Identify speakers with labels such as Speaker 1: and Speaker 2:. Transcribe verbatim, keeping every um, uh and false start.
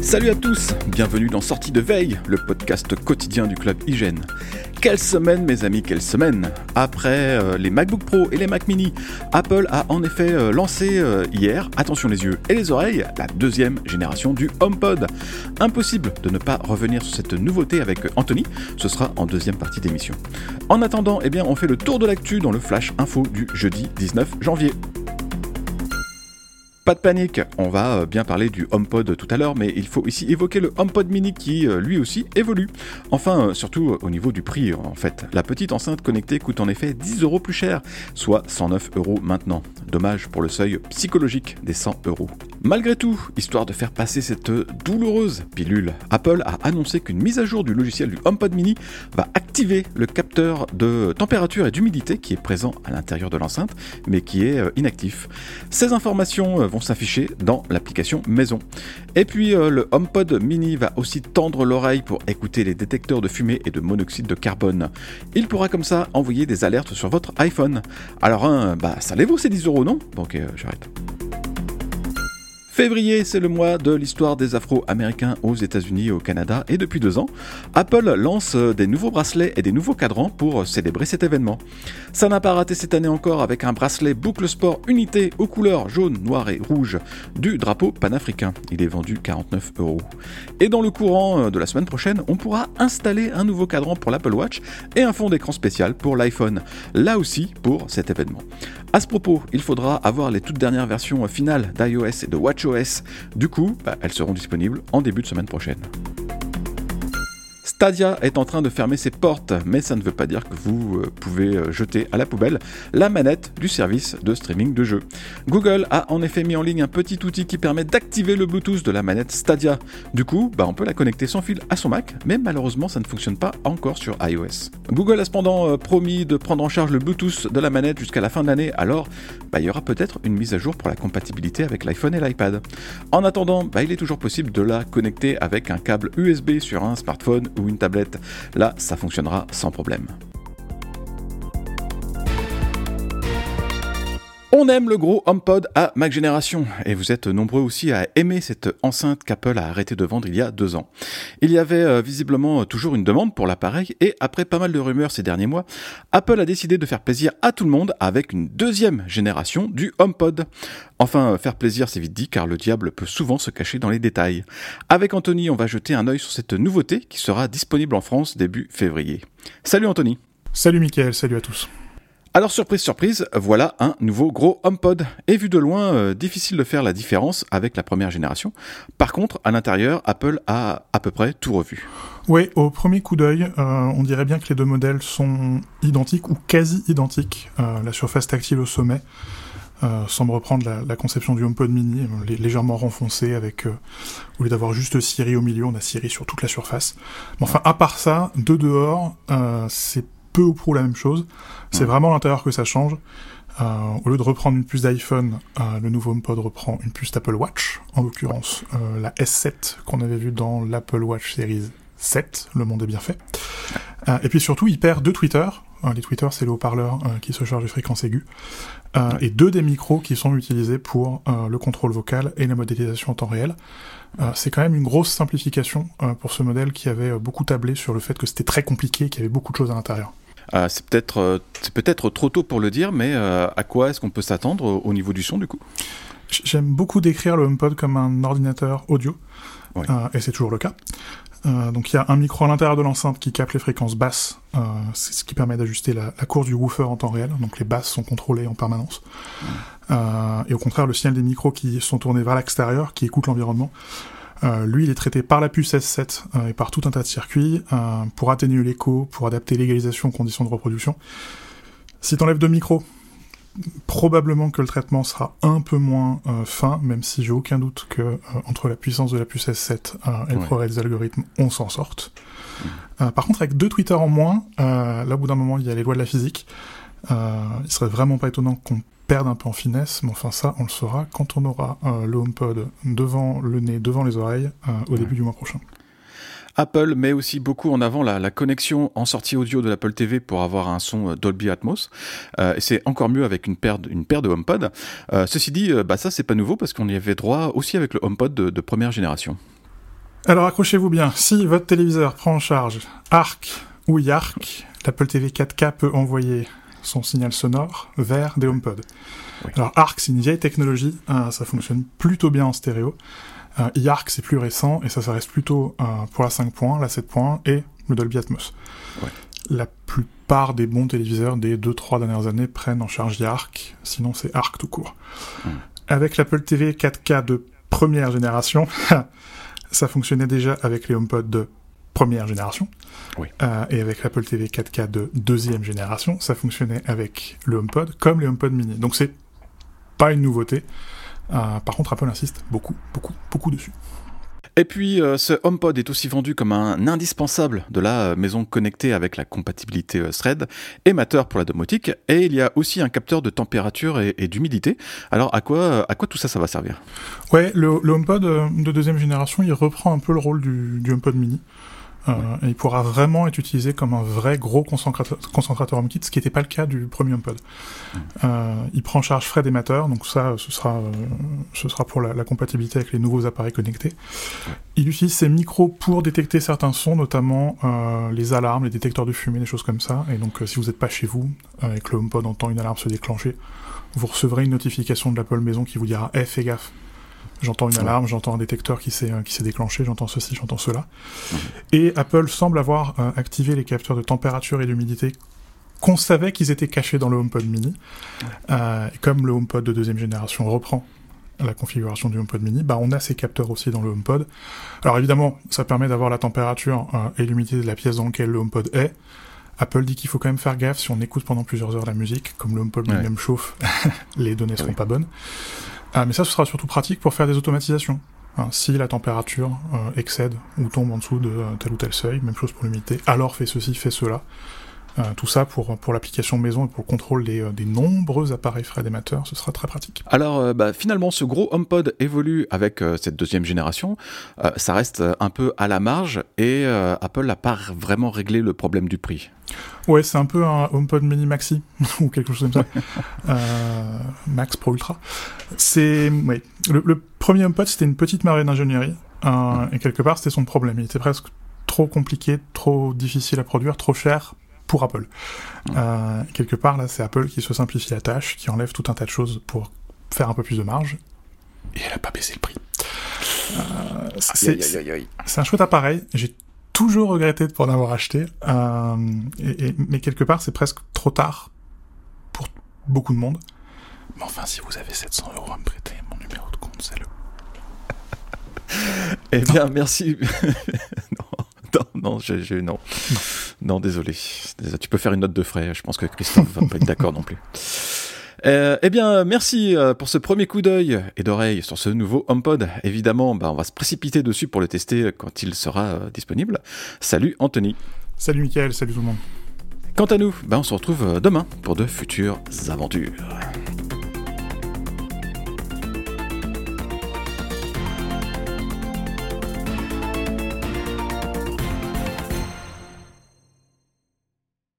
Speaker 1: Salut à tous, bienvenue dans Sortie de Veille, le podcast quotidien du Club Hygiène. Quelle semaine mes amis, quelle semaine! Après euh, les MacBook Pro et les Mac Mini, Apple a en effet euh, lancé euh, hier, attention les yeux et les oreilles, la deuxième génération du HomePod. Impossible de ne pas revenir sur cette nouveauté avec Anthony, ce sera en deuxième partie d'émission. En attendant, eh bien, on fait le tour de l'actu dans le Flash Info du jeudi dix-neuf janvier. Pas de panique, on va bien parler du HomePod tout à l'heure, mais il faut ici évoquer le HomePod Mini qui, lui aussi, évolue. Enfin, surtout au niveau du prix, en fait. La petite enceinte connectée coûte en effet dix euros plus cher, soit cent neuf euros maintenant. Dommage pour le seuil psychologique des cent euros. Malgré tout, histoire de faire passer cette douloureuse pilule, Apple a annoncé qu'une mise à jour du logiciel du HomePod Mini va activer le capteur de température et d'humidité qui est présent à l'intérieur de l'enceinte, mais qui est inactif. Ces informations vont s'afficher dans l'application maison. Et puis euh, le HomePod Mini va aussi tendre l'oreille pour écouter les détecteurs de fumée et de monoxyde de carbone. Il pourra comme ça envoyer des alertes sur votre iPhone. Alors hein, bah ça les vaut ces dix euros non? Donc euh, j'arrête. Février, c'est le mois de l'histoire des Afro-Américains aux États-Unis et au Canada, et depuis deux ans, Apple lance des nouveaux bracelets et des nouveaux cadrans pour célébrer cet événement. Ça n'a pas raté cette année encore avec un bracelet boucle sport unité aux couleurs jaune, noir et rouge du drapeau panafricain. Il est vendu quarante-neuf euros. Et dans le courant de la semaine prochaine, on pourra installer un nouveau cadran pour l'Apple Watch et un fond d'écran spécial pour l'iPhone, là aussi pour cet événement. À ce propos, il faudra avoir les toutes dernières versions finales d'iOS et de WatchOS. Du coup, bah, elles seront disponibles en début de semaine prochaine. Stadia est en train de fermer ses portes, mais ça ne veut pas dire que vous euh, pouvez euh, jeter à la poubelle la manette du service de streaming de jeux. Google a en effet mis en ligne un petit outil qui permet d'activer le Bluetooth de la manette Stadia. Du coup, bah, on peut la connecter sans fil à son Mac, mais malheureusement ça ne fonctionne pas encore sur iOS. Google a cependant euh, promis de prendre en charge le Bluetooth de la manette jusqu'à la fin de l'année, alors bah, il y aura peut-être une mise à jour pour la compatibilité avec l'iPhone et l'iPad. En attendant, bah, il est toujours possible de la connecter avec un câble U S B sur un smartphone ou une tablette. Là, ça fonctionnera sans problème. On aime le gros HomePod à Mac Génération, et vous êtes nombreux aussi à aimer cette enceinte qu'Apple a arrêté de vendre il y a deux ans. Il y avait euh, visiblement toujours une demande pour l'appareil, et après pas mal de rumeurs ces derniers mois, Apple a décidé de faire plaisir à tout le monde avec une deuxième génération du HomePod. Enfin, faire plaisir c'est vite dit, car le diable peut souvent se cacher dans les détails. Avec Anthony, on va jeter un œil sur cette nouveauté qui sera disponible en France début février. Salut Anthony.
Speaker 2: Salut Mickaël, salut à tous.
Speaker 1: Alors surprise surprise, voilà un nouveau gros HomePod. Et vu de loin, euh, difficile de faire la différence avec la première génération. Par contre, à l'intérieur, Apple a à peu près tout revu.
Speaker 2: Oui, au premier coup d'œil, euh, on dirait bien que les deux modèles sont identiques ou quasi identiques. Euh, la surface tactile au sommet euh, semble reprendre la, la conception du HomePod Mini, euh, légèrement renfoncé avec, euh, au lieu d'avoir juste Siri au milieu, on a Siri sur toute la surface. Mais enfin, à part ça, de dehors, euh, c'est peu ou prou la même chose. C'est mmh. vraiment à l'intérieur que ça change. Euh, au lieu de reprendre une puce d'iPhone, euh, le nouveau HomePod reprend une puce d'Apple Watch, en l'occurrence euh, la S sept qu'on avait vue dans l'Apple Watch Series sept, le monde est bien fait. Euh, et puis surtout, il perd deux tweeters. Euh, les tweeters, c'est le haut-parleur euh, qui se charge des fréquences aiguës. Euh, et deux des micros qui sont utilisés pour euh, le contrôle vocal et la modélisation en temps réel. Euh, c'est quand même une grosse simplification euh, pour ce modèle qui avait euh, beaucoup tablé sur le fait que c'était très compliqué et qu'il y avait beaucoup de choses à l'intérieur.
Speaker 1: Euh, c'est peut-être euh, c'est peut-être trop tôt pour le dire, mais euh, à quoi est-ce qu'on peut s'attendre au, au niveau du son du coup?
Speaker 2: J'aime beaucoup décrire le HomePod comme un ordinateur audio, oui. euh, et c'est toujours le cas. Euh, donc il y a un micro à l'intérieur de l'enceinte qui capte les fréquences basses, euh, c'est ce qui permet d'ajuster la, la courbe du woofer en temps réel, donc les basses sont contrôlées en permanence. Mmh. Euh, et au contraire, le signal des micros qui sont tournés vers l'extérieur, qui écoutent l'environnement, Euh, lui, il est traité par la puce S sept euh, et par tout un tas de circuits euh, pour atténuer l'écho, pour adapter l'égalisation aux conditions de reproduction. Si t'enlèves deux micros, probablement que le traitement sera un peu moins euh, fin, même si j'ai aucun doute que euh, entre la puissance de la puce S sept euh, et le ouais. progrès des algorithmes, on s'en sorte. Mmh. Euh, par contre, avec deux tweeters en moins, euh, là, au bout d'un moment, il y a les lois de la physique. Euh, il serait vraiment pas étonnant qu'on perdre un peu en finesse, mais enfin ça, on le saura quand on aura euh, le HomePod devant le nez, devant les oreilles, euh, au ouais. début du mois prochain.
Speaker 1: Apple met aussi beaucoup en avant la, la connexion en sortie audio de l'Apple T V pour avoir un son Dolby Atmos. Euh, et c'est encore mieux avec une paire de, une paire de HomePod. Euh, ceci dit, euh, bah ça c'est pas nouveau parce qu'on y avait droit aussi avec le HomePod de, de première génération.
Speaker 2: Alors accrochez-vous bien, si votre téléviseur prend en charge Arc ou Yark, l'Apple T V quatre K peut envoyer son signal sonore vers des HomePod. Oui. Alors Arc, c'est une vieille technologie, euh, ça fonctionne plutôt bien en stéréo. Euh, Yark, c'est plus récent, et ça, ça reste plutôt euh, pour la cinq points, la sept points, et le Dolby Atmos. Ouais. La plupart des bons téléviseurs des deux trois dernières années prennent en charge Yark, sinon c'est Arc tout court. Mmh. Avec l'Apple T V quatre K de première génération, ça fonctionnait déjà avec les HomePod de première génération. Oui. Euh, et avec l'Apple T V quatre K de deuxième génération, ça fonctionnait avec le HomePod comme les HomePod mini. Donc c'est pas une nouveauté. Euh, par contre, Apple insiste beaucoup, beaucoup, beaucoup dessus.
Speaker 1: Et puis, euh, ce HomePod est aussi vendu comme un indispensable de la euh, maison connectée avec la compatibilité euh, Thread, émetteur pour la domotique, et il y a aussi un capteur de température et, et d'humidité. Alors, à quoi, à quoi tout ça, ça va servir ?
Speaker 2: Ouais, le, le HomePod euh, de deuxième génération, il reprend un peu le rôle du, du HomePod mini. Euh, et il pourra vraiment être utilisé comme un vrai gros concentrateur, concentrateur HomeKit, ce qui n'était pas le cas du premier HomePod. Mmh. Euh, il prend en charge Thread émetteur, donc ça, ce sera, euh, ce sera pour la, la compatibilité avec les nouveaux appareils connectés. Mmh. Il utilise ses micros pour détecter certains sons, notamment euh, les alarmes, les détecteurs de fumée, des choses comme ça. Et donc, euh, si vous n'êtes pas chez vous, euh, et que le HomePod entend une alarme se déclencher, vous recevrez une notification de l'Apple Maison qui vous dira hey, « fais gaffe ». J'entends une alarme, j'entends un détecteur qui s'est, euh, qui s'est déclenché, j'entends ceci, j'entends cela. Mmh. Et Apple semble avoir euh, activé les capteurs de température et d'humidité qu'on savait qu'ils étaient cachés dans le HomePod mini. Mmh. Euh, et comme le HomePod de deuxième génération reprend la configuration du HomePod mini, bah on a ces capteurs aussi dans le HomePod. Alors évidemment, ça permet d'avoir la température euh, et l'humidité de la pièce dans laquelle le HomePod est. Apple dit qu'il faut quand même faire gaffe si on écoute pendant plusieurs heures la musique, comme le HomePod ouais. lui-même chauffe, les données seront ouais. pas bonnes. Ah, mais ça, ce sera surtout pratique pour faire des automatisations. Hein, si la température euh, excède ou tombe en dessous de euh, tel ou tel seuil, même chose pour l'humidité, alors fais ceci, fais cela. Euh, tout ça pour, pour l'application maison et pour le contrôle des, euh, des nombreux appareils Thread émetteurs, ce sera très pratique.
Speaker 1: Alors, euh, bah, finalement, ce gros HomePod évolue avec euh, cette deuxième génération. Euh, ça reste un peu à la marge et euh, Apple n'a pas vraiment réglé le problème du prix.
Speaker 2: Ouais, c'est un peu un HomePod mini maxi ou quelque chose comme ça. euh, Max Pro Ultra. C'est, ouais. Le, le premier HomePod, c'était une petite marée d'ingénierie euh, mmh. et quelque part, c'était son problème. Il était presque trop compliqué, trop difficile à produire, trop cher pour Apple. Mmh. Euh, quelque part, là, c'est Apple qui se simplifie la tâche, qui enlève tout un tas de choses pour faire un peu plus de marge, et elle a pas baissé le prix. Euh, c'est, aïe, aïe, aïe, aïe. c'est un chouette appareil. J'ai toujours regretté de pas en avoir acheté, euh, et, et, mais quelque part, c'est presque trop tard pour beaucoup de monde. Mais enfin, si vous avez sept cents euros à me prêter, mon numéro de compte, c'est le...
Speaker 1: Eh bien, merci. non. Non, non, je, je, non. non, non, désolé. Tu peux faire une note de frais. Je pense que Christophe va pas être d'accord non plus. Euh, eh bien, merci pour ce premier coup d'œil et d'oreille sur ce nouveau HomePod. Évidemment, bah, on va se précipiter dessus pour le tester quand il sera euh, disponible. Salut Anthony.
Speaker 2: Salut Mickaël, salut tout le monde.
Speaker 1: Quant à nous, bah, on se retrouve demain pour de futures aventures.